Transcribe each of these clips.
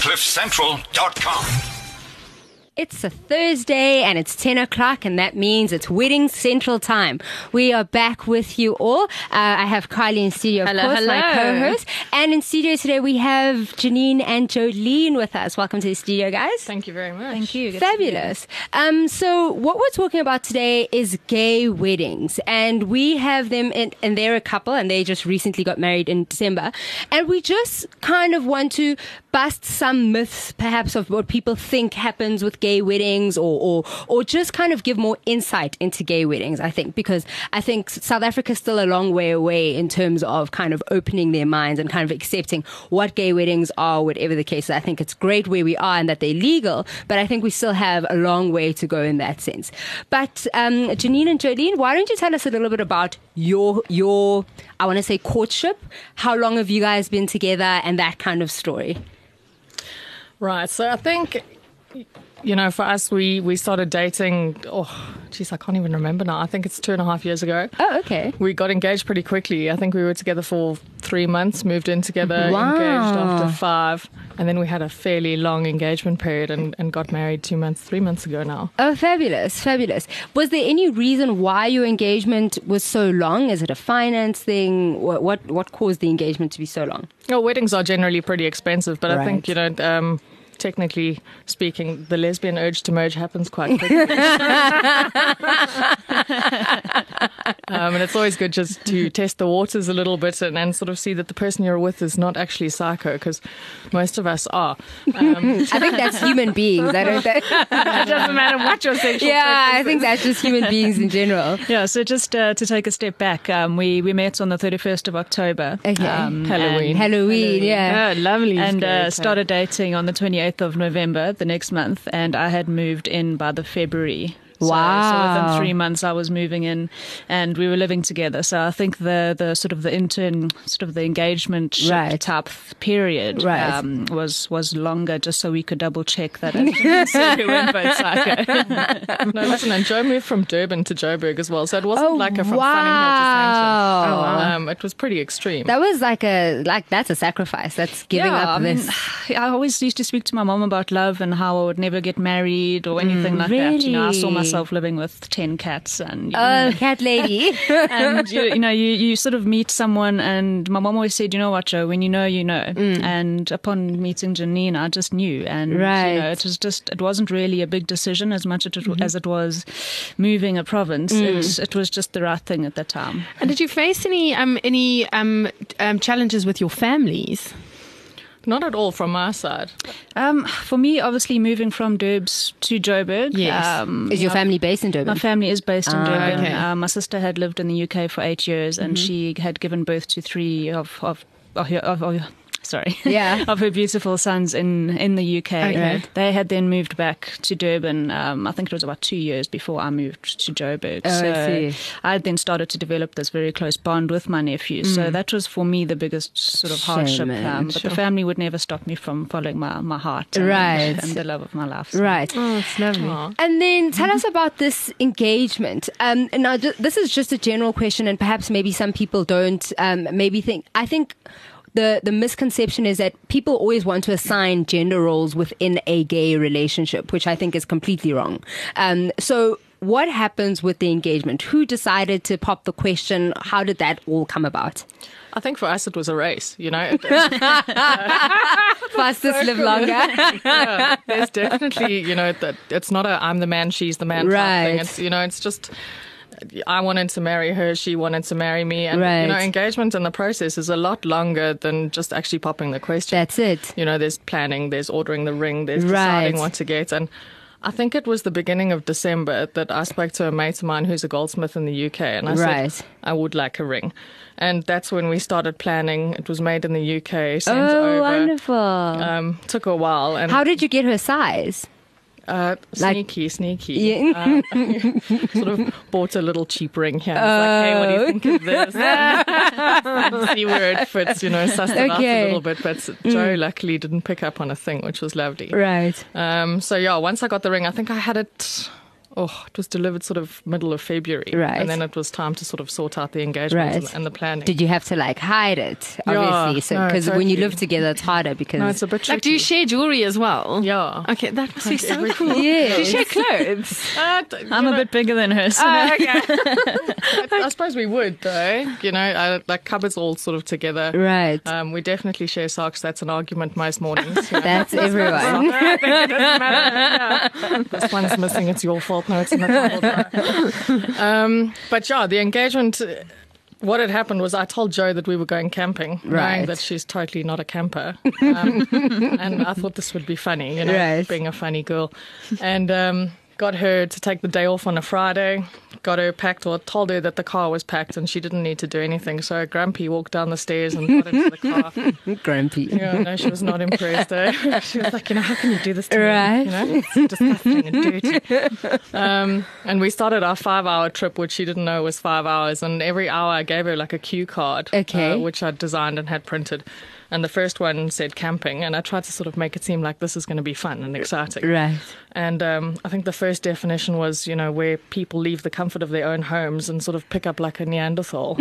CliffCentral.com. It's a Thursday and it's 10 o'clock and that means it's Wedding Central time. We are back with you all. I have Kylie in studio, of course, my co-host. And in studio today we have Janine and Jolene with us. Welcome to the studio, guys. Thank you very much. Thank you. Fabulous. So what we're talking about today is gay weddings. And we have them, and they're a couple and they just recently got married in December. And we just kind of want to bust some myths, perhaps, of what people think happens with gay weddings, or just kind of give more insight into gay weddings, I think, because I think South Africa's still a long way away in terms of kind of opening their minds and kind of accepting what gay weddings are, whatever the case. I think it's great where we are and that they're legal, but I think we still have a long way to go in that sense. But Janine and Jolene, why don't you tell us a little bit about your I want to say courtship? How long have you guys been together and that kind of story? Right, so I think, you know, for us, we started dating, I can't even remember now. I think it's 2.5 years ago. Oh, okay. We got engaged pretty quickly. I think we were together for 3 months, moved in together, Wow. engaged after 5, and then we had a fairly long engagement period and got married 3 months ago now. Oh, fabulous, fabulous. Was there any reason why your engagement was so long? Is it a finance thing? What caused the engagement to be so long? Well, weddings are generally pretty expensive, but I think, Right. you know, technically speaking, the lesbian urge to merge happens quite quickly. And it's always good just to test the waters a little bit and sort of see that the person you're with is not actually psycho, because most of us are. I think that's human beings. I don't think. It doesn't matter what your sexual Yeah, I preference think is. that's just human beings in general. Yeah, so just to take a step back, we met on the 31st of October. Okay. Halloween. Halloween, yeah. Oh, lovely. And started dating on the 28th of November, the next month, and I had moved in by the February. So Wow. within 3 months I was moving in and we were living together. So I think the sort of the engagement Right. type period Right. was longer, just so we could double check that we weren't both psycho. No, listen, and Joe moved from Durban to Joburg as well, so it wasn't like a from wow. Funning Hill to Sandton. It was pretty extreme. That was like that's a sacrifice. That's giving up I mean, this. I always used to speak to my mom about love and how I would never get married or anything like that. You know, I saw Really? myself living with 10 cats and Cat lady. and you sort of meet someone, and my mom always said, you know what, Joe, when you know, you know. And upon meeting Janine, I just knew, and Right. you know, it wasn't really a big decision as much as it was moving a province. It was just the right thing at that time. And did you face any challenges with your families? Not at all from our side. For me, obviously, moving from Durbs to Joburg. Yes. Is your family based in My Durban? family is based in Durban. okay. My sister had lived in the UK for 8 years, and she had given birth to 3 of Yeah. of her beautiful sons in the UK. Okay. They had then moved back to Durban. I think it was about 2 years before I moved to Joburg. Oh, I see. I had then started to develop this very close bond with my nephew. So that was for me the biggest sort of Shame, hardship. man. But the family would never stop me from following my heart Right. and the love of my life. So. Right. Oh, it's lovely. And then tell us about this engagement. Now, this is just a general question, and perhaps maybe some people don't maybe think. I think the misconception is that people always want to assign gender roles within a gay relationship, which I think is completely wrong. So what happens with the engagement? Who decided to pop the question? How did that all come about? I think for us it was a race, you know. Fastest live longer. Yeah, there's definitely, you know, that it's not a I'm the man, she's the man type Right. thing. It's, you know, it's just I wanted to marry her, she wanted to marry me, and Right. you know, engagement in the process is a lot longer than just actually popping the question. That's it. You know, there's planning, there's ordering the ring, there's Right. deciding what to get, and I think it was the beginning of December that I spoke to a mate of mine who's a goldsmith in the UK, and I Right. said, I would like a ring. And that's when we started planning. It was made in the UK, sent Oh, over. wonderful. Took a while. And How did you get her size? sneaky. Yeah. Sort of bought a little cheap ring here. I was like, hey, what do you think of this? And see where it fits, you know, suss it out Okay. a little bit. But Joe luckily didn't pick up on a thing, which was lovely. Right. So yeah, once I got the ring, I think I had it it was delivered sort of middle of February. Right. And then it was time to sort of sort out the engagement Right. and the planning. Did you have to like hide it? Yeah, Obviously, so no, because when you totally. live together, it's harder because No, it's a bit tricky. Like, do you share jewelry as well? Yeah. Okay, that must be so everything. cool. Yes. Do you share clothes? I'm a bit bigger than her. So I suppose we would, though. Like cupboards all sort of together. Right. We definitely share socks. That's an argument most mornings. That's everyone. This one's missing. It's your fault. No, it's in the cupboard. But yeah, the engagement. What had happened was I told Jo that we were going camping, Right. knowing that she's totally not a camper, and I thought this would be funny, Right. being a funny girl, and got her to take the day off on a Friday. Got her packed, or told her that the car was packed and she didn't need to do anything. So Grumpy walked down the stairs and got into the car. Grumpy. Yeah, no, she was not impressed. She was like, how can you do this to Right. me? It's disgusting and dirty. And we started our 5-hour trip, which she didn't know was 5 hours. And every hour I gave her like a cue card, Okay. which I'd designed and had printed. And the first one said camping. And I tried to sort of make it seem like this is going to be fun and exciting. Right. And I think the first definition was, where people leave the comfort of their own homes and sort of pick up like a Neanderthal.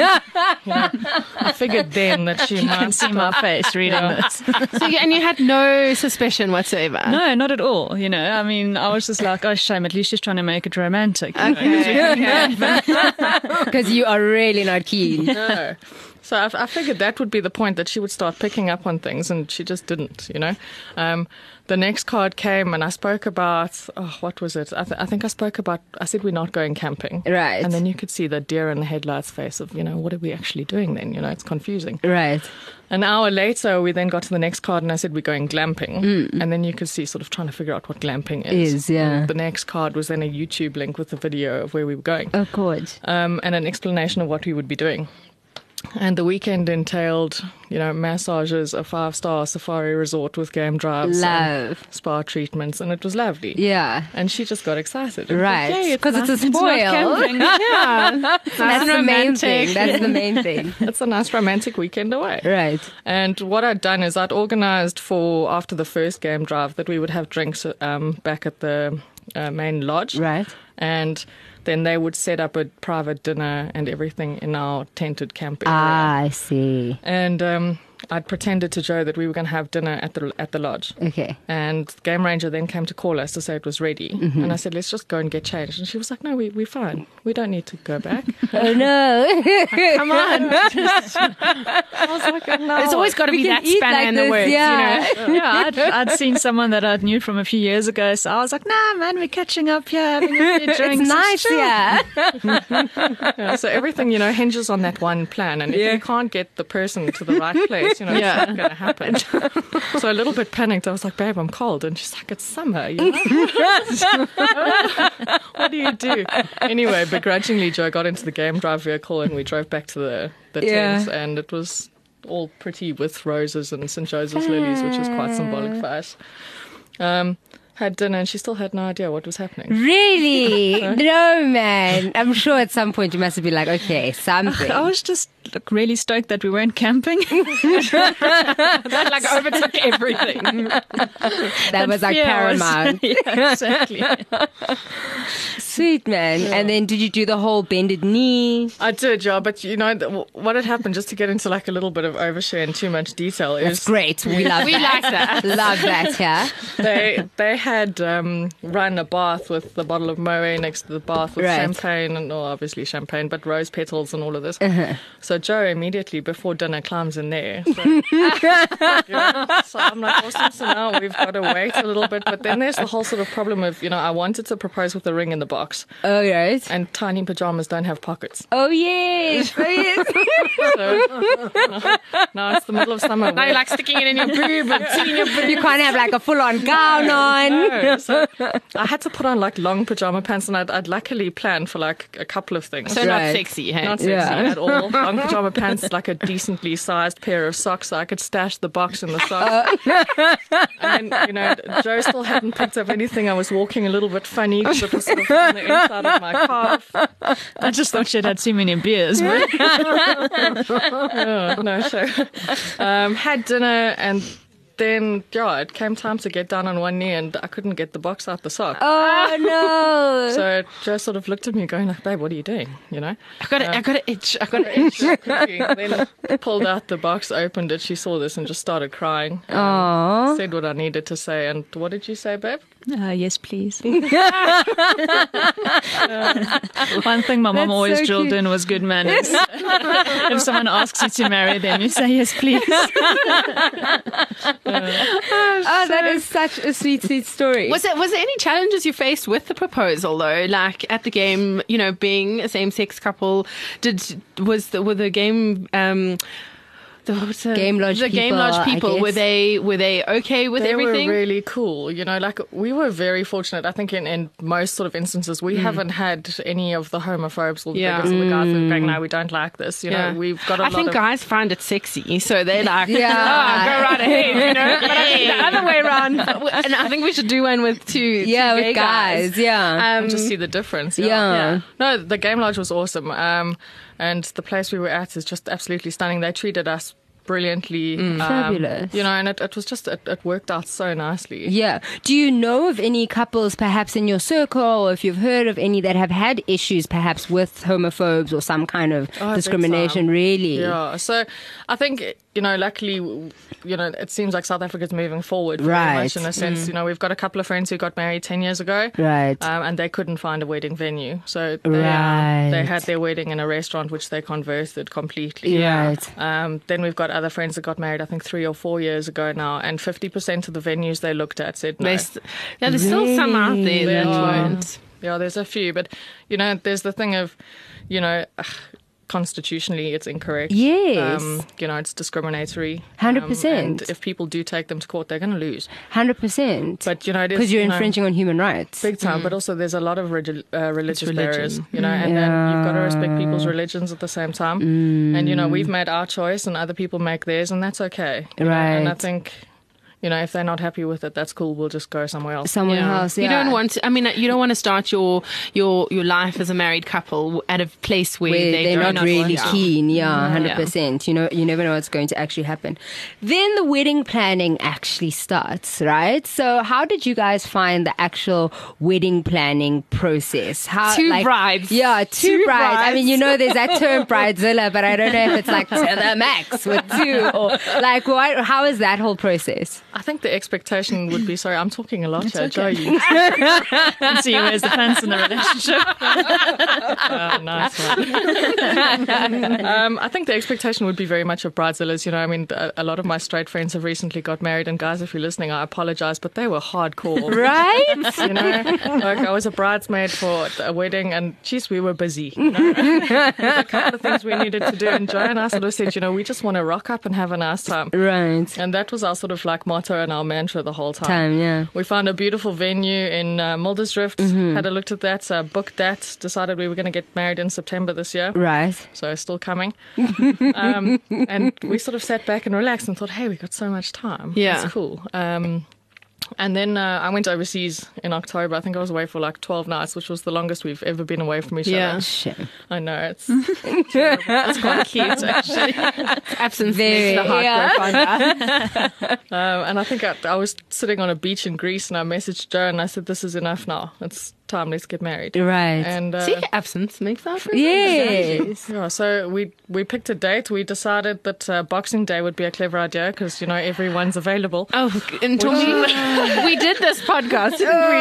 I figured then that she might see my face reading this. So and you had no suspicion whatsoever? No, not at all. I mean, I was just like, oh, shame. At least she's trying to make it romantic. Okay. Because you are really not keen. No. So I figured that would be the point, that she would start picking up on things, and she just didn't, The next card came and I spoke about, what was it? I think I spoke about, I said we're not going camping. Right. And then you could see the deer in the headlights face of, what are we actually doing then? It's confusing. Right. An hour later, we then got to the next card and I said we're going glamping. And then you could see sort of trying to figure out what glamping is. Yeah. And the next card was then a YouTube link with a video of where we were going. Of course. And an explanation of what we would be doing. And the weekend entailed, massages, a 5-star safari resort with game drives, and Love. spa treatments, and it was lovely. Yeah. And she just got excited. It was Right. like, "Yay, Because it's a nice. spoil. Yeah. That's the main thing. That's the main thing. It's a nice romantic weekend away. Right. And what I'd done is I'd organised for, after the first game drive, that we would have drinks back at the main lodge. Right. And then they would set up a private dinner and everything in our tented camp area. I see. And I'd pretended to Jo that we were going to have dinner at the lodge. Okay. And the game ranger then came to call us to say it was ready. Mm-hmm. And I said, let's just go and get changed. And she was like, no, we're fine. We don't need to go back. Oh no. Come on. I was like, no. There's always got to be can that eat spanner like in the this, works, yeah. I'd seen someone that I knew from a few years ago, so I was like, nah, man, we're catching up here, having a few drinks. It's nice, yeah. Yeah, so everything, hinges on that one plan. And if you can't get the person to the right place, it's not going to happen. So a little bit panicked. I was like, babe, I'm cold. And she's like, it's summer, What do you do? Anyway, begrudgingly, Jo got into the game drive vehicle and we drove back to the tents, and it was all pretty with roses and St. Joseph's lilies, which is quite symbolic for us. Had dinner and she still had no idea what was happening. Really? No, man. I'm sure at some point you must be like, okay, something. I was just really stoked that we weren't camping. That like overtook everything. That was like fear was- paramount. Yeah, exactly. Sweet, man. And then did you do the whole bended knee? I did, yeah, but what had happened, just to get into like a little bit of overshare and too much detail, That's is great. We love We that. like that. Love that, yeah. they had run a bath with a bottle of Moët next to the bath with Right. champagne, and obviously champagne, but rose petals and all of this. So Jo immediately before dinner climbs in there. So, so I'm like, awesome, so now we've got to wait a little bit. But then there's the whole sort of problem of, I wanted to propose with a ring in the box, Oh, right. and tiny pajamas don't have pockets. Oh, yes. Oh, yes. So now it's the middle of summer. Now you're like sticking it in your boob and seeing your boob. You can't have like a full-on gown on. No, so I had to put on like long pajama pants, and I'd luckily planned for like a couple of things. So Right. not sexy, hey? Not sexy Yeah. at all. Long pajama pants, like a decently sized pair of socks, so I could stash the box in the socks. And then, Jo still hadn't picked up anything. I was walking a little bit funny because it was sort of on the inside of my calf. I just thought she'd had too many beers. But No, so had dinner, and then, it came time to get down on one knee and I couldn't get the box out the sock. Oh no! So Joe sort of looked at me going like, babe, what are you doing? I got an itch. I got an itch. Then pulled out the box, opened it. She saw this and just started crying. Aww. Said what I needed to say. And what did you say, babe? Yes, please. One thing my mom That's always so drilled cute. in was good manners. If someone asks you to marry them, you say yes, please. Oh, that is such a sweet, sweet story. Was there any challenges you faced with the proposal though? Like at the game, being a same-sex couple, were the game Game Lodge the Game people, Lodge I people, were guess. they okay with They everything? were really cool. We were very fortunate. I think in most sort of instances, we haven't had any of the homophobes or the Yeah. biggest of the guys that are going, no, we don't like this. We've got a I lot think of... guys find it sexy, so they're like, Yeah. go right ahead, But I think the other way around, and I think we should do one with two Yeah, gay with guys. Yeah. just see the difference. Yeah. No, the Game Lodge was awesome. And the place we were at is just absolutely stunning. They treated us brilliantly. Fabulous. And it was just, it worked out so nicely. Yeah. Do you know of any couples perhaps in your circle, or if you've heard of any that have had issues perhaps with homophobes or some kind of discrimination, really? Yeah. So I think, luckily, it seems like South Africa's moving forward very Right. much in a sense. We've got a couple of friends who got married 10 years ago. Right. And they couldn't find a wedding venue. So Right. they had their wedding in a restaurant, which they converted completely. Right. Then we've got other friends that got married, I think 3 or 4 years ago now, and 50% of the venues they looked at said no. There's still some out there that won't. Yeah, there's a few, but there's the thing of, constitutionally it's incorrect. Yes. It's discriminatory. 100%. And if people do take them to court, they're going to lose. 100%. But it is because you're infringing on human rights. big time. But also there's a lot of religious religion. barriers. And then you've got to respect people's religions at the same time. And we've made our choice, and other people make theirs, and that's okay. And I Right. think. If they're not happy with it, that's cool. We'll just go somewhere else. Someone else, yeah. You don't want to, you don't want to start your life as a married couple at a place where they're don't not really want to. keen. Yeah, 100%. You never know what's going to actually happen. Then the wedding planning actually starts, right? So how did you guys find the actual wedding planning process? How, Two brides. Yeah, two brides. I brides. mean, there's that term bridezilla, but I don't know if it's like to the max with two, or like how is that whole process? I think the expectation would be, sorry, I'm talking a lot here, Joe. You And see who wears the pants in the relationship. nice one. I think the expectation would be very much of bridezillas. A lot of my straight friends have recently got married, and guys, if you're listening, I apologize, but they were hardcore. Right? Like I was a bridesmaid for a wedding, and geez, we were busy. There's a couple of things we needed to do, and Joe and I sort of said, we just want to rock up and have a nice time. Right. And that was our sort of like motto and our mantra the whole time. Yeah. We found a beautiful venue in Muldersdrift, had a look at that, booked that, decided we were going to get married in September this year. Right. So still coming. And we sort of sat back and relaxed and thought, hey, we got so much time. Yeah. It's cool. And then I went overseas in October. I think I was away for like 12 nights, which was the longest we've ever been away from each Yeah. other. Shame. I know, it's it's quite cute actually. Absence Very, makes the heart grow fonder. And I think I was sitting on a beach in Greece, and I messaged Joe and I said, this is enough now. It's time, let's get married. Right. And See, absence makes the heart grow Yes. yeah, so we picked a date. We decided that Boxing Day would be a clever idea because, everyone's available. Oh, and we did this podcast.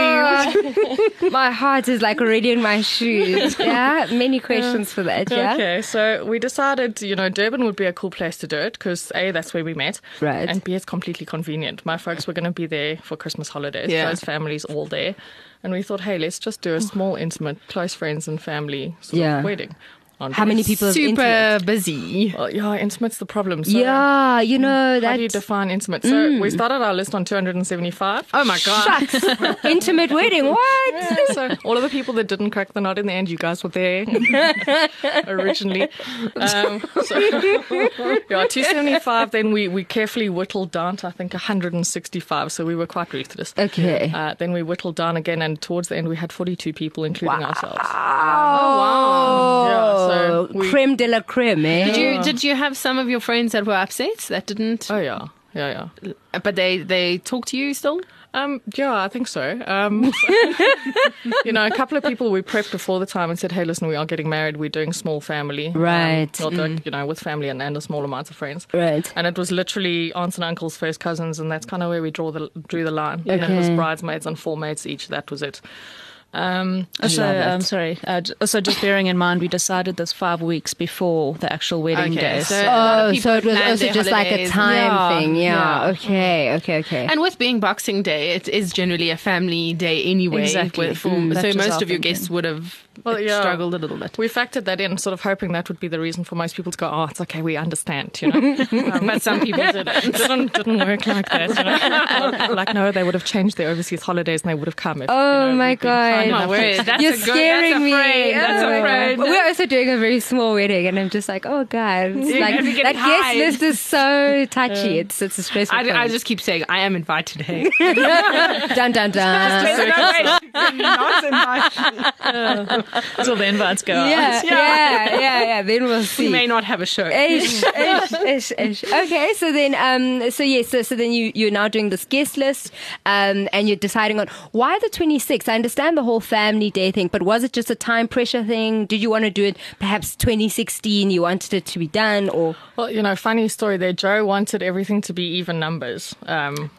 My heart is like already in my shoes. Yeah, many questions for that. Yeah. Okay, so we decided, Durban would be a cool place to do it because A, that's where we met. Right. And B, it's completely convenient. My folks were going to be there for Christmas holidays. Yeah. Joe's family's all there. And we thought, hey, let's just do a small, intimate, close friends and family sort of wedding. How many people is Super intimate? busy. Well, yeah, intimate's the problem. So Yeah, how that. do you define intimate? So we started our list on 275. Oh my god. Shucks. Intimate wedding. What? Yeah, so all of the people that didn't crack the knot in the end, you guys were there originally. So, yeah, 275. Then we carefully whittled down to, I think, 165. So we were quite ruthless. Okay. Then we whittled down again, and towards the end, we had 42 people, including ourselves. Oh, Yeah, so we- creme de la creme, eh? Did you have some of your friends that were upset that didn't? Oh, yeah. Yeah. But they talk to you still? Yeah, I think so. A couple of people we prepped before the time and said, hey, listen, we are getting married. We're doing small family. Right. Not like, with family and a small amount of friends. Right. And it was literally aunts and uncles, first cousins, and that's kind of where we drew the line. Okay. And it was bridesmaids and 4 mates each. That was it. Also, just bearing in mind, we decided this 5 weeks before the actual wedding day. So it was also just like a time thing. Yeah. Okay. And with being Boxing Day, it is generally a family day anyway. Exactly. So most of your guests would have struggled a little bit. We factored that in, sort of hoping that would be the reason for most people to go, oh, it's okay, we understand, But some people didn't work like that, Like, no, they would have changed their overseas holidays and they would have come. If, my God. You're scaring me. That's a friend. We're also doing a very small wedding, and I'm just like, oh God, that guest list is so touchy. It's a stressful. I just keep saying I am invited. Hey, dun dun dun. Not invited. So the invites go out. Yeah. Then we'll see. We may not have a show. Ish. Okay, so then, so then you're now doing this guest list, and you're deciding on why the 26th. I understand the whole family day thing, but was it just a time pressure thing? Did you want to do it perhaps 2016? You wanted it to be done, or? Well, funny story there. Joe wanted everything to be even numbers. So,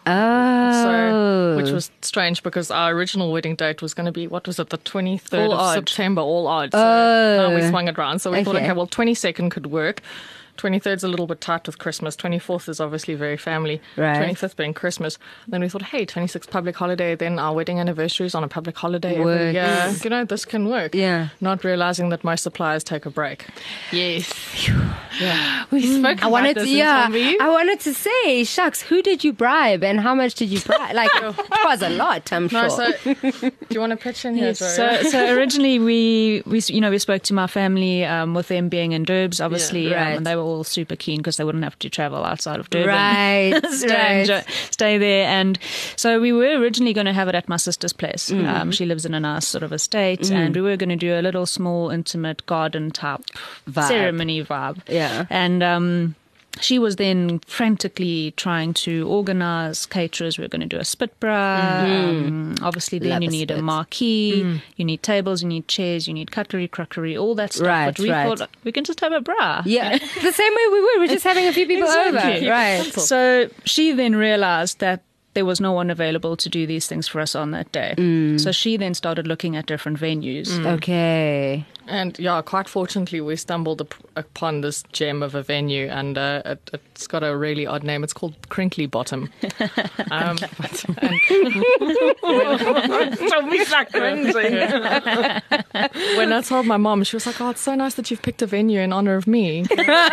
which was strange because our original wedding date was going to be, what was it, the 23rd of September, all odd. So now we swung it around. So we thought, okay, well, 22nd could work. 23rd's a little bit tight with Christmas. 24th is obviously very family. Right. 25th being Christmas. Then we thought, hey, 26th public holiday. Then our wedding anniversary is on a public holiday every year. This can work. Yeah. Not realizing that most suppliers take a break. Yes. Yeah. We spoke about this. I wanted to say, shucks, who did you bribe and how much did you bribe? Like, it was a lot, I'm sure. So, do you want to pitch in here, Joe? So originally we spoke to my family with them being in Durbs, obviously, and they were all super keen because they wouldn't have to travel outside of Durban. Right. Stay there. And so we were originally going to have it at my sister's place. She lives in a nice sort of estate, and we were going to do a little small intimate garden type ceremony vibe. Yeah. And she was then frantically trying to organize caterers. We were going to do a spit bra. Obviously, then you need a marquee, you need tables, you need chairs, you need cutlery, crockery, all that stuff. Right, but we thought we can just have a bra. Yeah, the same way we were. We're just having a few people over. Right. So she then realized that there was no one available to do these things for us on that day. So she then started looking at different venues. Okay. And quite fortunately, we stumbled upon this gem of a venue, and it's got a really odd name. It's called Crinkly Bottom. When I told my mom, she was like, "Oh, it's so nice that you've picked a venue in honor of me."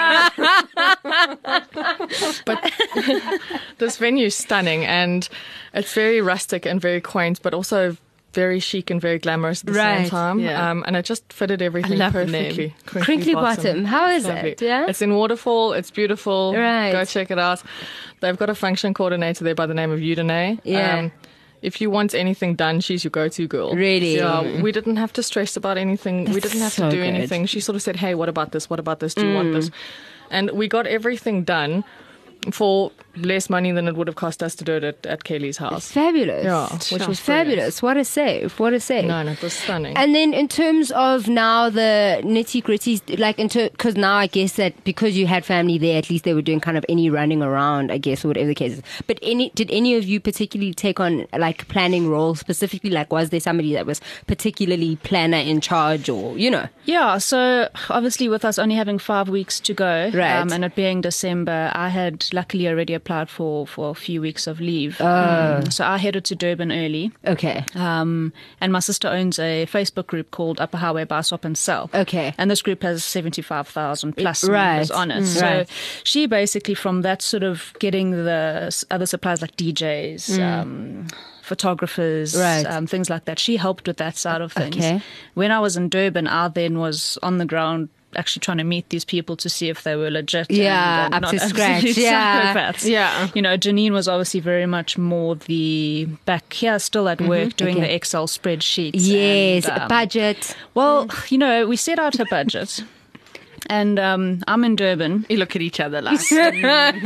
But this venue is stunning, and it's very rustic and very quaint, but also very chic and very glamorous at the same time. Yeah. And it just fitted everything perfectly. Crinkly Bottom. How is it? Yeah? It's in Waterfall. It's beautiful. Right. Go check it out. They've got a function coordinator there by the name of Udine. Yeah. If you want anything done, she's your go-to girl. Really? Yeah. We didn't have to stress about anything. We didn't have to do anything. She sort of said, hey, what about this? What about this? Do you want this? And we got everything done for less money than it would have cost us to do it at Kelly's house. Fabulous. Yeah, which was fabulous. What a save. What a save. No, it was stunning. And then in terms of now the nitty gritties, because now I guess that because you had family there, at least they were doing kind of any running around, I guess, or whatever the case is. But did any of you particularly take on like planning roles specifically? Like, was there somebody that was particularly planner in charge, or Yeah. So obviously, with us only having 5 weeks to go, right, and it being December, I had luckily already applied for a few weeks of leave. So I headed to Durban early. Okay. And my sister owns a Facebook group called Upper Highway Buy Swap and Sell. Okay. And this group has 75,000 plus members on it. So she basically, from that, sort of getting the other suppliers like DJs, photographers, things like that. She helped with that side of things. Okay. When I was in Durban, I then was on the ground actually trying to meet these people to see if they were legit. Yeah, and up not to scratch. psychopaths. Yeah. Janine was obviously very much more the back here, still at work, doing the Excel spreadsheets. Yes, and, budget. Well, we set out a budget. And I'm in Durban. You look at each other like sticking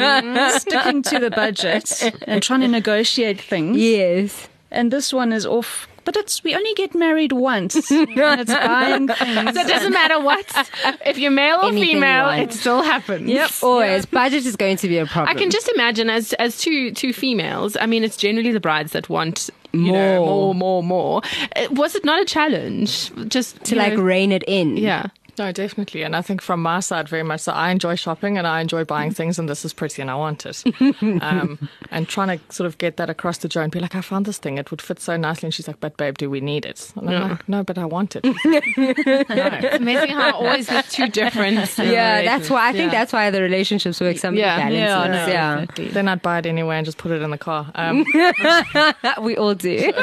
to the budget and trying to negotiate things. Yes. And this one is off. But we only get married once. And it's buying things. So it doesn't matter what. If you're male or female, it still happens. Yep. Always. Budget is going to be a problem. I can just imagine as two females, I mean, it's generally the brides that want more. Was it not a challenge? Just to rein it in? Yeah. No, definitely. And I think from my side, very much so, I enjoy shopping and I enjoy buying things, and this is pretty and I want it. And trying to sort of get that across to Jo and be like, I found this thing, it would fit so nicely. And she's like, but babe, do we need it? And I'm like, no, but I want it. It's amazing how it always gets too different. That's why I think that's why the relationships work something balances. Then I'd buy it anyway and just put it in the car. We all do.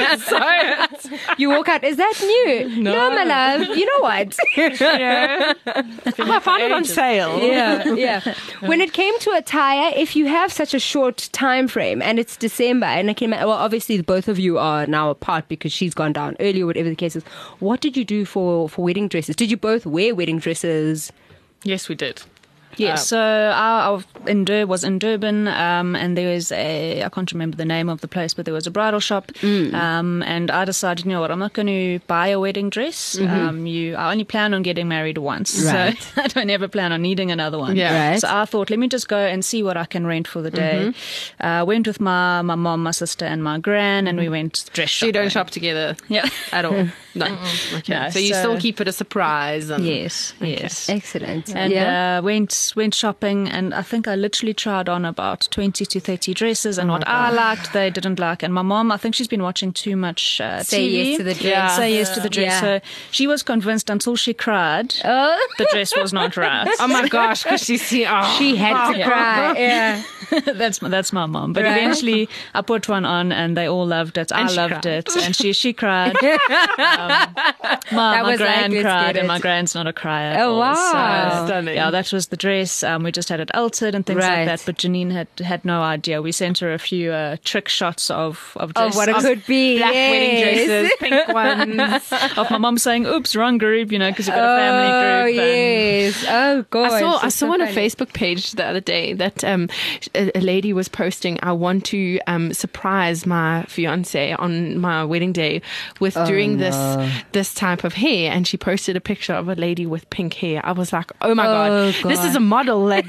You walk out, is that new? No, my love. You know what? I found it on sale. Yeah. When it came to attire, if you have such a short time frame and it's December, and obviously both of you are now apart because she's gone down early or whatever the case is. What did you do for wedding dresses? Did you both wear wedding dresses? Yes, we did. Yes, so our was in Durban, and there was I can't remember the name of the place, but there was a bridal shop, and I decided, you know what, I'm not going to buy a wedding dress. I only plan on getting married once, so I don't ever plan on needing another one. Yeah. So I thought, let me just go and see what I can rent for the day. Went with my mom, my sister, and my gran, and we went dress shopping. So you don't shop together at all? No. Okay. No, so you still keep it a surprise. Yes. Excellent. And went shopping, and I think I literally tried on about 20 to 30 dresses, and what I liked, they didn't like. And my mom, I think she's been watching too much TV. Say yes to the dress. Say yes to the dress. Yeah. So she was convinced until she cried the dress was not right. Oh my gosh, because she had to cry. Yeah. That's my mom. But eventually I put one on and they all loved it. I loved it. And she cried. My gran cried, and my gran's not a crier. Oh, wow. So, stunning. Yeah, that was the dress. We just had it altered and things like that. But Janine had no idea. We sent her a few trick shots of dresses. What it could be. Black wedding dresses, pink ones. Of my mom saying, oops, wrong group, because you've got a family group. Oh, yes. Oh, God. I saw on a Facebook page the other day that a lady was posting, I want to surprise my fiance on my wedding day with doing this type of hair. And she posted a picture of a lady with pink hair. I was like, oh my God, this is a model that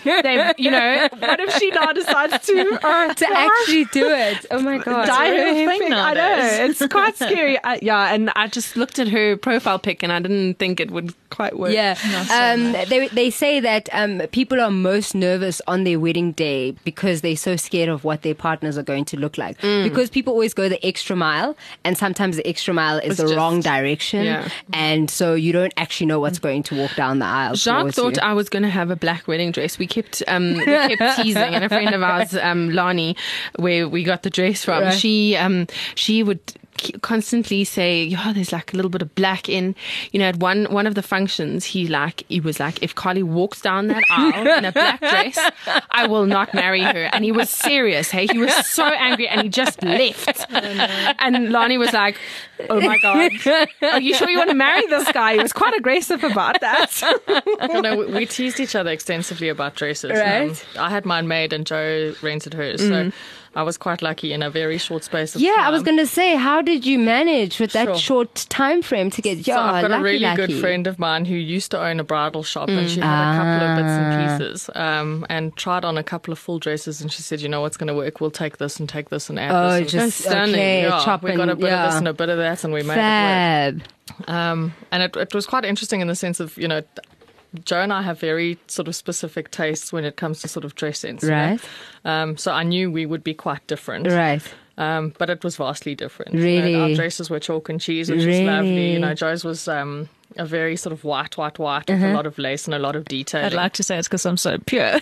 what if she now decides to actually do it? Oh my God. Dye her hair pink. I know. It's quite scary. And I just looked at her profile pic and I didn't think it would quite work. Yeah. They say that people are most nervous on their wedding day because they're so scared of what their partners are going to look like. Because people always go the extra mile, and sometimes the extra mile is the wrong direction. Yeah. And so you don't actually know what's going to walk down the aisle. Jacques thought I was going to have a black wedding dress. We kept teasing, and a friend of ours, Lani, where we got the dress from, she would constantly say, there's like a little bit of black in, at one of the functions, he was like, if Carly walks down that aisle in a black dress, I will not marry her. And he was serious. Hey, he was so angry, and he just left. And Lani was like, oh my God, are you sure you want to marry this guy? He was quite aggressive about that. We teased each other extensively about dresses. Right. I had mine made and Jo rented hers. So I was quite lucky in a very short space of time. Yeah, I was going to say, how did you manage with that short time frame to get? So I've got a really good friend of mine who used to own a bridal shop, and she had a couple of bits and pieces, and tried on a couple of full dresses, and she said, what's going to work? We'll take this and take this and add this. Just stunning. Okay, we got a bit of this and a bit of that, and we made it work. And it was quite interesting in the sense of, Jo and I have very sort of specific tastes when it comes to sort of dress sense. Right. So I knew we would be quite different. Right. But it was vastly different. Really? Our dresses were chalk and cheese, which was lovely. Jo's was a very sort of white with a lot of lace and a lot of detail. I'd like to say it's because I'm so pure.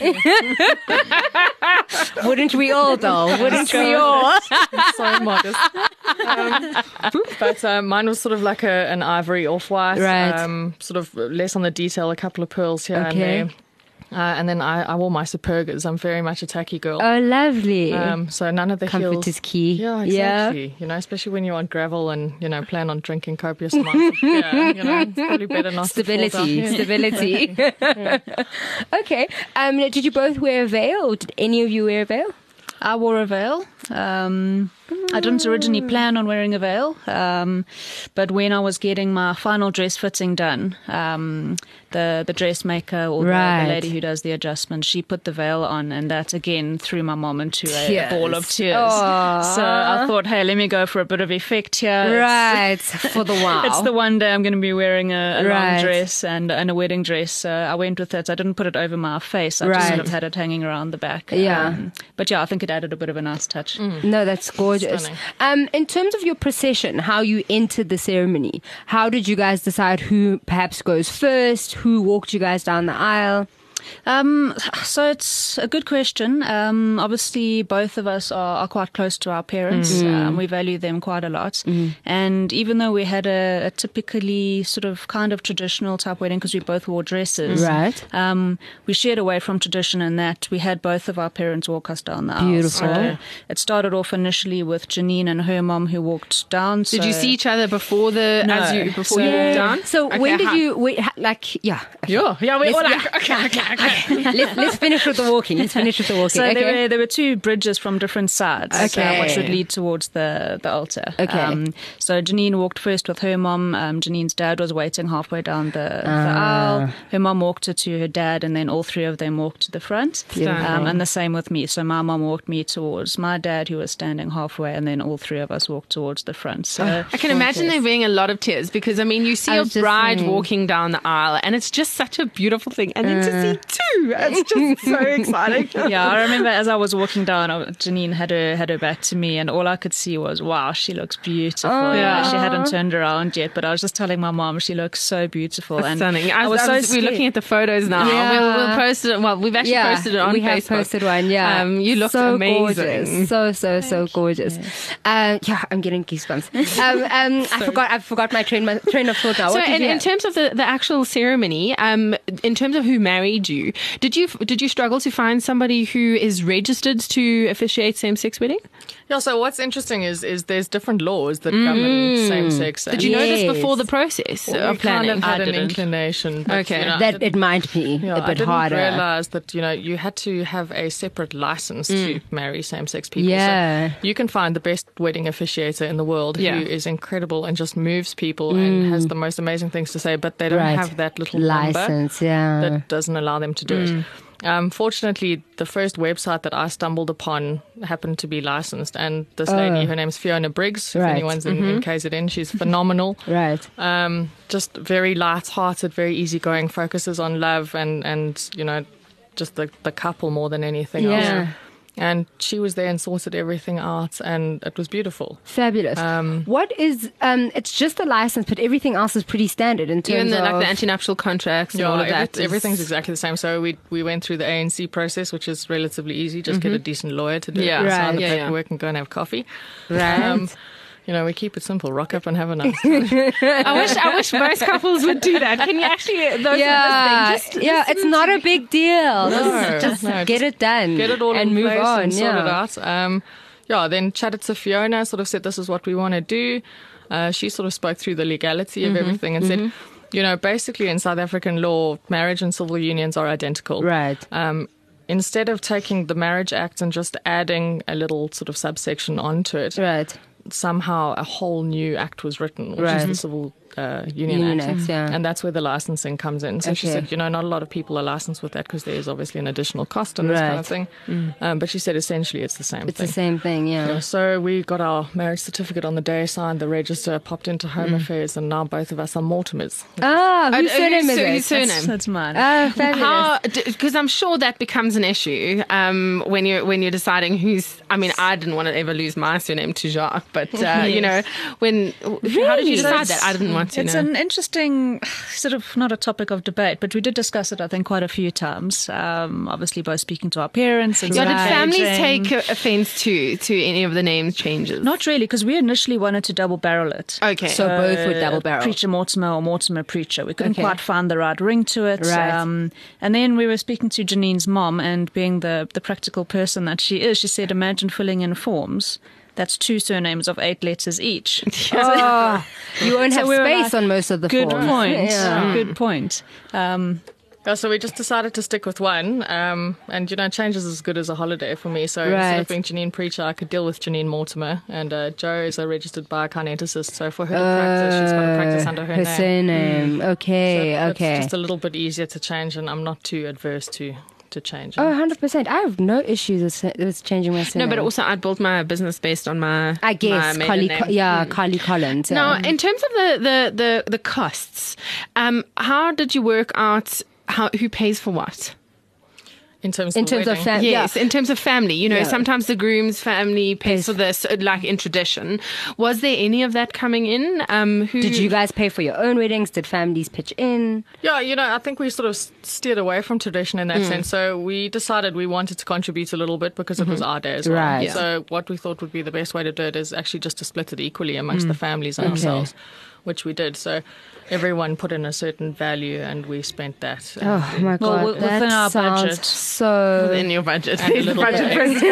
Wouldn't we all, though? Wouldn't we all? So modest. But mine was sort of like an ivory off-white, right. sort of less on the detail, a couple of pearls here and there. And then I wore my Supergas. I'm very much a tacky girl. Oh, lovely. So none of the comfort heels. is key. Yeah, exactly. You know, especially when you're on gravel and, you know, plan on drinking copious amounts of beer. You know, it's probably better not to fall down. Stability. Okay. Did you both wear a veil, or did any of you wear a veil? I wore a veil. I didn't originally plan on wearing a veil, but when I was getting my final dress fitting done, the dressmaker or the lady who does the adjustment, she put the veil on, and that again threw my mom into a ball of tears. Aww. So I thought, hey, let me go for a bit of effect here. Right, for the wow. It's the one day I'm going to be wearing a long dress and a wedding dress. So I went with it. I didn't put it over my face. I just sort of had it hanging around the back. Yeah. But yeah, I think it added a bit of a nice touch. No, that's gorgeous. In terms of your procession, how you entered the ceremony, how did you guys decide who perhaps goes first? Who walked you guys down the aisle? So it's a good question. Obviously, both of us are quite close to our parents. We value them quite a lot. And even though we had a typically sort of kind of traditional type wedding because we both wore dresses, we shared away from tradition in that we had both of our parents walk us down the aisle. Beautiful. So it started off initially with Janine and her mom who walked down. Did you see each other before you walked down? So when did you we all Okay. Let's finish with the walking. So there were two bridges from different sides, which would lead towards the altar. Okay. So Janine walked first with her mom. Janine's dad was waiting halfway down the aisle. Her mom walked her to her dad, and then all three of them walked to the front. And the same with me. So my mom walked me towards my dad, who was standing halfway, and then all three of us walked towards the front. So I can imagine there being a lot of tears because, I mean, you see a bride walking down the aisle, and it's just such a beautiful thing. And then to see two, it's just so exciting. Yeah, I remember as I was walking down, Janine had her back to me, and all I could see was, wow, she looks beautiful. She hadn't turned around yet, but I was just telling my mom she looks so beautiful. That's and stunning. We're looking at the photos now. Yeah. We'll post it. Well, we've actually posted it on Facebook. We have posted one. Yeah, you look so amazing. Gorgeous. So gorgeous. I'm getting goosebumps. I forgot my train of thought now. So, in terms of the actual ceremony, in terms of who married you, did you struggle to find somebody who is registered to officiate same-sex wedding? Yeah, so what's interesting is there's different laws that govern same-sex. Did you know this before the process of planning? We kind of had an inclination. But, that it might be a bit harder. I didn't realize that, you had to have a separate license to marry same-sex people. Yeah. So you can find the best wedding officiator in the world who is incredible and just moves people and has the most amazing things to say, but they don't have that little license number that doesn't allow them to do it. Fortunately, the first website that I stumbled upon happened to be licensed, and this lady, her name's Fiona Briggs. If anyone's in KZN, she's phenomenal. Just very light-hearted, very easygoing, focuses on love and just the couple more than anything else. And she was there and sorted everything out, and it was beautiful. Fabulous. What is, it's just a license, but everything else is pretty standard in terms of... like the antenuptial contracts and all of that. Everything's exactly the same. So we went through the ANC process, which is relatively easy. Just get a decent lawyer to do it. Sign the paperwork and go and have coffee. Right. We keep it simple. Rock up and have a nice time. I wish most couples would do that. Can you actually? It's not a big deal. Just get it done. Get it all and in move place on. And sort it out. Then chatted to Fiona. Sort of said, "This is what we want to do." She sort of spoke through the legality of everything and said, basically in South African law, marriage and civil unions are identical. Right. Instead of taking the Marriage Act and just adding a little sort of subsection onto it. Right. Somehow a whole new act was written, which is the Civil Union Act. And that's where the licensing comes in. So she said, not a lot of people are licensed with that because there's obviously an additional cost and this kind of thing. But she said essentially it's the same thing. It's the same thing, So we got our marriage certificate on the day, signed the register, popped into Home Affairs, and now both of us are Mortimers. Whose surname is it? Whose surname? That's mine. Fabulous. Because I'm sure that becomes an issue when you're deciding who's... I mean, I didn't want to ever lose my surname to Jacques, but, how did you decide that? I didn't want not. It's an interesting sort of, not a topic of debate, but we did discuss it, I think, quite a few times. Obviously, both speaking to our parents. And did families take offense to any of the name changes? Not really, because we initially wanted to double barrel it. Okay. So both would double barrel. Preacher Mortimer or Mortimer Preacher. We couldn't quite find the right ring to it. Right. And then we were speaking to Janine's mom, and being the practical person that she is, she said, imagine filling in forms. That's 2 surnames of 8 letters each. Oh, you won't have space on most of the good forms. Point. Yeah. Good point. So we just decided to stick with one. And, change is as good as a holiday for me. So instead of being Janine Preacher, I could deal with Janine Mortimer. And Jo is a registered biokineticist. So for her to practice, she's got to practice under her name. Surname. Okay, so okay. It's just a little bit easier to change, and I'm not too adverse to change. Oh, 100%. I have no issues with changing my surname. No, but also I built my business based on my I guess my Carly, maiden name. Carly Collins. Now, in terms of the costs, how did you work out who pays for what? In terms of family. Yes, in terms of family. Sometimes the groom's family pays for this, like in tradition. Was there any of that coming in? Did you guys pay for your own weddings? Did families pitch in? Yeah, I think we sort of steered away from tradition in that sense. So we decided we wanted to contribute a little bit because it was our day as well. Right. So what we thought would be the best way to do it is actually just to split it equally amongst the families and ourselves, which we did. So everyone put in a certain value, and we spent that. Oh my God, within our budget. So within your budget, and a little budget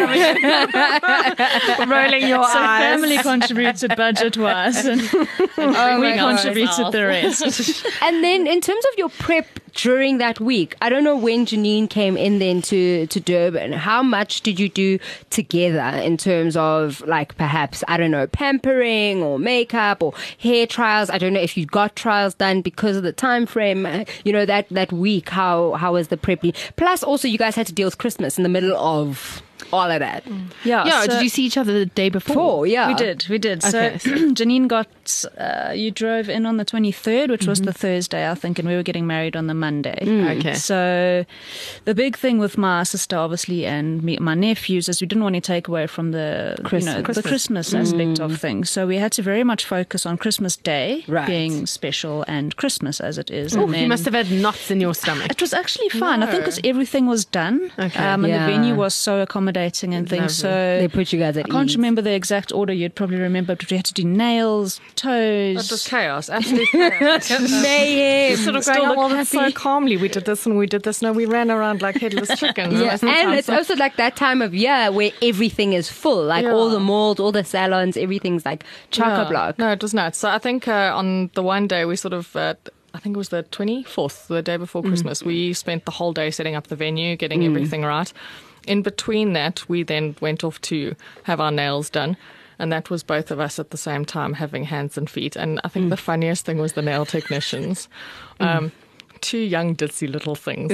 rolling your So eyes. family contributed budget-wise, and we contributed the rest. And then in terms of your prep during that week, I don't know when Janine came in then to Durban, how much did you do together in terms of, like, perhaps, I don't know, pampering or makeup or hair trials? I don't know if you got trials done because of the time frame. That week, how was the prep? Plus also you guys had to deal with Christmas in the middle of all of that. Yeah, did you see each other the day before? Yeah. We did. Okay. So Janine you drove in on the 23rd, which was the Thursday, I think, and we were getting married on the Monday. Okay. So the big thing with my sister, obviously, and my nephews is we didn't want to take away from the Christmas aspect of things. So we had to very much focus on Christmas Day being special and Christmas as it is. Oh, you must have had knots in your stomach. It was actually fine. I think because everything was done. Okay. And the venue was so accommodating and things. So they put you guys at I can't ease. remember the exact order. You'd probably remember, but we had to do nails, toes. It was chaos, absolute chaos. Mayhem. Sort of going, so calmly. We did this and we did this. No, we ran around like headless chickens. Yeah. And it's also like that time of year where everything is full. Like all the malls, all the salons, everything's like chock-a-block. No, it was nuts. So I think on the one day we sort of... I think it was the 24th, the day before Christmas. We spent the whole day setting up the venue, getting everything right. In between that, we then went off to have our nails done. And that was both of us at the same time having hands and feet. And I think the funniest thing was the nail technicians. 2 young ditzy little things.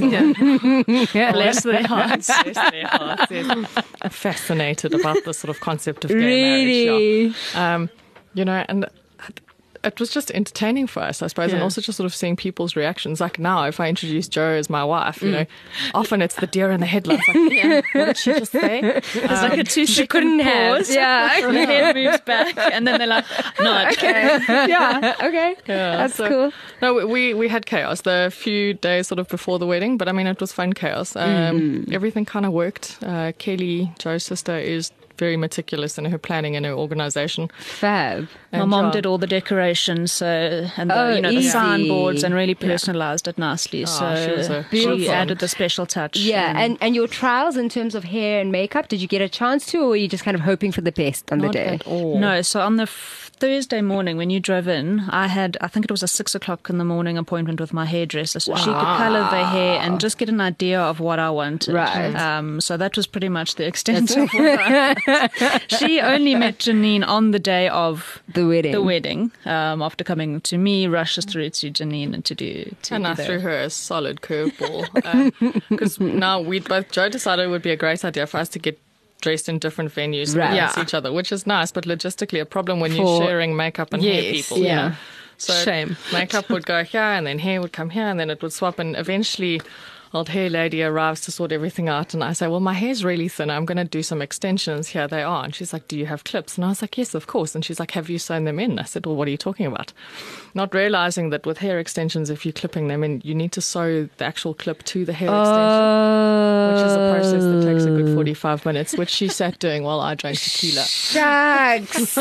Bless their hearts. Bless their hearts. Yes. Fascinated about the sort of concept of gay marriage. Yeah. And it was just entertaining for us, I suppose, and also just sort of seeing people's reactions. Like now, if I introduce Jo as my wife, often it's the deer in the headlights. Like, what did she just say? There's like a 2-second pause. Yeah. The head moves back, and then they're like, no, Okay. Yeah. Okay. Yeah, That's cool. No, we had chaos the few days sort of before the wedding, but I mean, it was fun chaos. Everything kind of worked. Kelly, Jo's sister, is very meticulous in her planning and her organisation. Fab. My mom did all the decorations, and the signboards, and really personalised it nicely. So she added the special touch. Yeah, and your trials in terms of hair and makeup, did you get a chance to, or were you just kind of hoping for the best on the day? At all. No, so on the Thursday morning when you drove in, I think it was a 6:00 in the morning appointment with my hairdresser, so she could colour the hair and just get an idea of what I wanted. Right. So that was pretty much the extent of what I She only met Janine on the day of the wedding. After coming to me, rushes through to Janine and to do. And I threw her a solid curveball because now Jo decided it would be a great idea for us to get dressed in different venues against each other, which is nice, but logistically a problem when you're sharing makeup and hair people. Yeah. So shame. Makeup would go here and then hair would come here and then it would swap, and eventually old hair lady arrives to sort everything out, and I say, well, my hair's really thin. I'm going to do some extensions. Here they are. And she's like, do you have clips? And I was like, yes, of course. And she's like, have you sewn them in? I said, well, what are you talking about? Not realizing that with hair extensions, if you're clipping them in, you need to sew the actual clip to the hair extension, which is a process that takes a good 45 minutes, which she sat doing while I drank tequila. Shucks.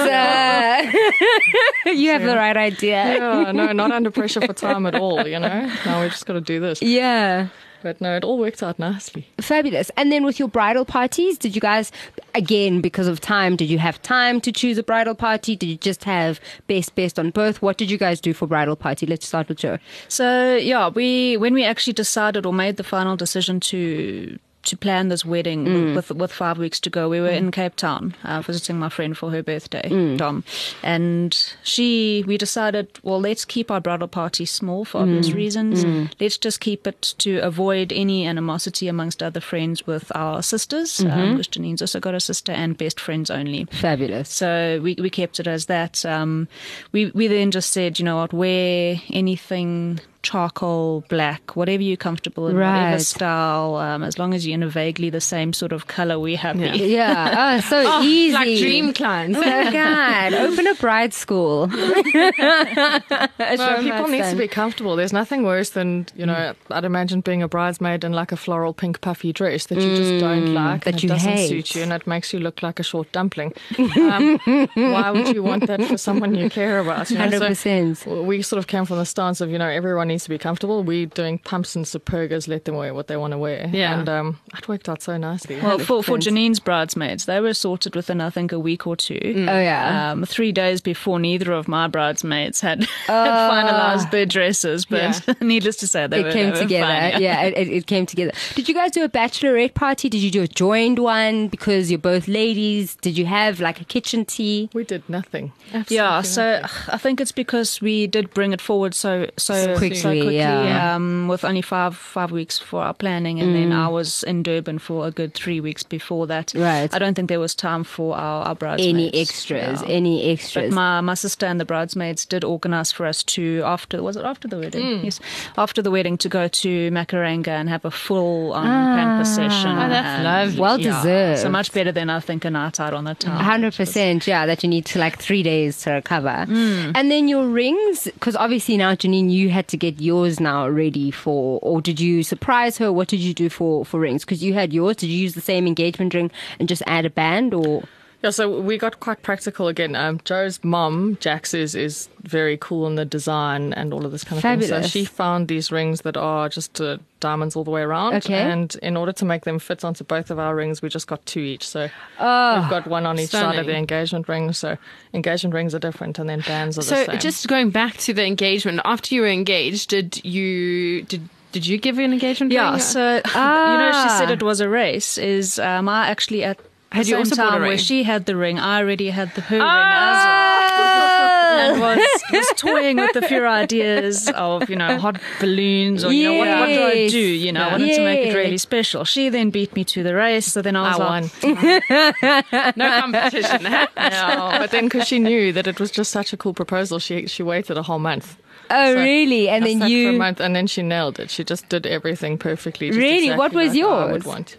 You have the right idea. Yeah, no, not under pressure for time at all, Now we just got to do this. Yeah. But no, it all worked out nicely. Fabulous. And then with your bridal parties, did you guys, again, because of time, did you have time to choose a bridal party? Did you just have best on both? What did you guys do for bridal party? Let's start with Jo. So, yeah, when we actually decided or made the final decision to plan this wedding with 5 weeks to go, we were in Cape Town visiting my friend for her birthday, Dom, and we decided, well, let's keep our bridal party small for obvious reasons. Let's just keep it to avoid any animosity amongst other friends with our sisters, because Janine's also got a sister, and best friends only. Fabulous. So we kept it as that. We then just said, you know what, wear anything charcoal, black, whatever you're comfortable in, whatever style, as long as you're in a vaguely the same sort of color, we're happy. Yeah. Oh, so easy. Like dream clients. So good. Open a bride school. No, people need to be comfortable. There's nothing worse than, I'd imagine being a bridesmaid in like a floral pink puffy dress that you just don't like, that and you it doesn't hate. suit you, and it makes you look like a short dumpling. Why would you want that for someone you care about? 100%. So we sort of came from the stance of, everyone needs to be comfortable. We're doing pumps and supergas, let them wear what they want to wear. Yeah. And it worked out so nicely. Well, for Janine's bridesmaids, they were sorted within, I think, a week or two. Oh, yeah. 3 days before neither of my bridesmaids had finalized their dresses, but needless to say, they came were together. fine, Yeah, it came together. Did you guys do a bachelorette party? Did you do a joined one because you're both ladies? Did you have like a kitchen tea? We did nothing. Yeah, so I think it's because we did bring it forward so quickly. With only five weeks for our planning, and then I was in Durban for a good 3 weeks before that. Right. I don't think there was time for our bridesmaids. Any extras. But my sister and the bridesmaids did organise for us to, after the wedding? Yes. After the wedding, to go to Makaranga and have a full pamper session. Oh, that's lovely. Well deserved. So much better than I think a night out on the town. 100%, that you need to like 3 days to recover. And then your rings, because obviously now, Janine, you had to get yours now ready for, or did you surprise her? What did you do for rings? Because you had yours. Did you use the same engagement ring and just add a band, or? Yeah, so we got quite practical again. Jo's mom, Jax, is very cool in the design and all of this kind of thing. So she found these rings that are just diamonds all the way around. Okay. And in order to make them fit onto both of our rings, we just got 2 each. So we've got one on each side of the engagement ring. So engagement rings are different, and then bands are the same. So just going back to the engagement, after you were engaged, did you give an engagement ring? Yeah, so she said it was a race. I actually at had the you same also bought a time ring? where she had the ring, I already had her ring as well. And was toying with a few ideas of, hot balloons or, what do I do? I wanted to make it really special. She then beat me to the race, so then I won. No competition. No, but then because she knew that it was just such a cool proposal, she waited a whole month. Oh, so really? And then for a month, and then she nailed it. She just did everything perfectly. Really? Exactly what was like yours? I would want.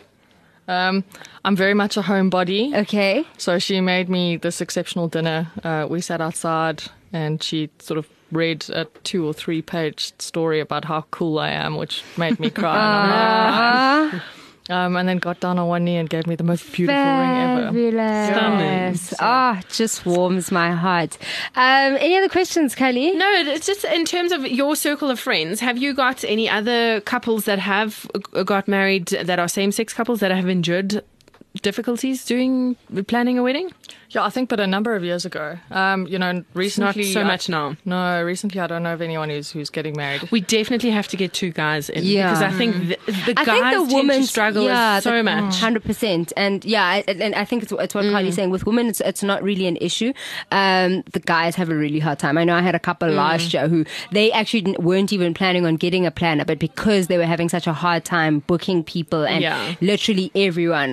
I'm very much a homebody. Okay. So she made me this exceptional dinner. We sat outside, and she sort of read a 2 or 3 page story about how cool I am, which made me cry. And then got down on one knee and gave me the most beautiful ring ever. Fabulous. Just warms my heart. Any other questions, Kylie? No, it's just in terms of your circle of friends, have you got any other couples that have got married that are same-sex couples that have endured difficulties planning a wedding? Yeah, I think, but a number of years ago. Recently, not so much now. No, recently I don't know of anyone who's getting married. We definitely have to get 2 guys in because I think the guys tend to struggle so much. 100%, and I think it's what Carly's saying. With women, it's not really an issue. The guys have a really hard time. I know I had a couple last year who they actually weren't even planning on getting a planner, but because they were having such a hard time booking people, and literally everyone from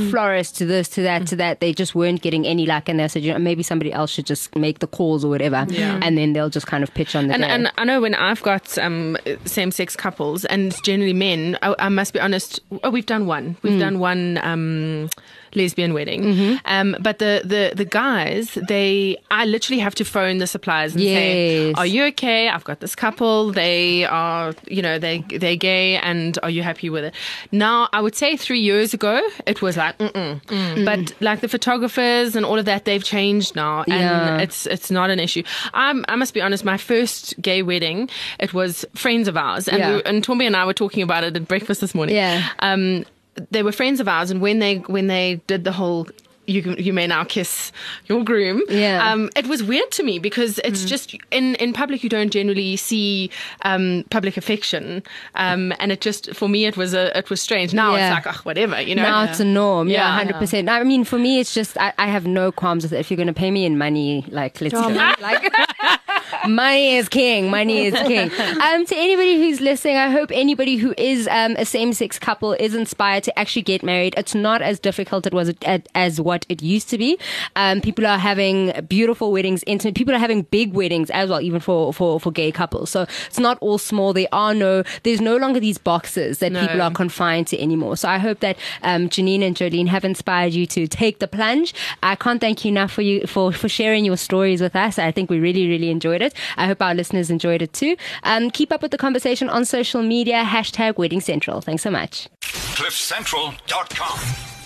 florist to this, to that, to that. They just weren't getting any luck, and they said, maybe somebody else should just make the calls or whatever, and then they'll just kind of pitch on the day. And I know when I've got same-sex couples, and generally men, I must be honest, we've done one. We've done one lesbian wedding. But the guys, I literally have to phone the suppliers and say, are you okay? I've got this couple. They are, they're gay, and are you happy with it? Now, I would say 3 years ago, it was like, But like the photographers and all of that, they've changed now, and it's not an issue. I must be honest, my first gay wedding, it was friends of ours, and and Tombi and I were talking about it at breakfast this morning. They were friends of ours, and when they did the whole you may now kiss your groom, it was weird to me, because it's just in public you don't generally see public affection, and it just, for me, it was strange. Now it's like, whatever, now it's a norm. 100%. I mean, for me, it's just I have no qualms with it. If you're going to pay me in money, like, let's go. Like, money is king. Money is king. To anybody who's listening, I hope anybody who is a same-sex couple is inspired to actually get married. It's not as difficult as what it used to be. People are having beautiful weddings, intimate. People are having big weddings as well, even for gay couples. So it's not all small. There's no longer these boxes that people are confined to anymore. So I hope that Janine and Jolene have inspired you to take the plunge. I can't thank you enough for sharing your stories with us. I think we really, really enjoyed it. I hope our listeners enjoyed it too. Keep up with the conversation on social media, #WeddingCentral. Thanks so much. CliffCentral.com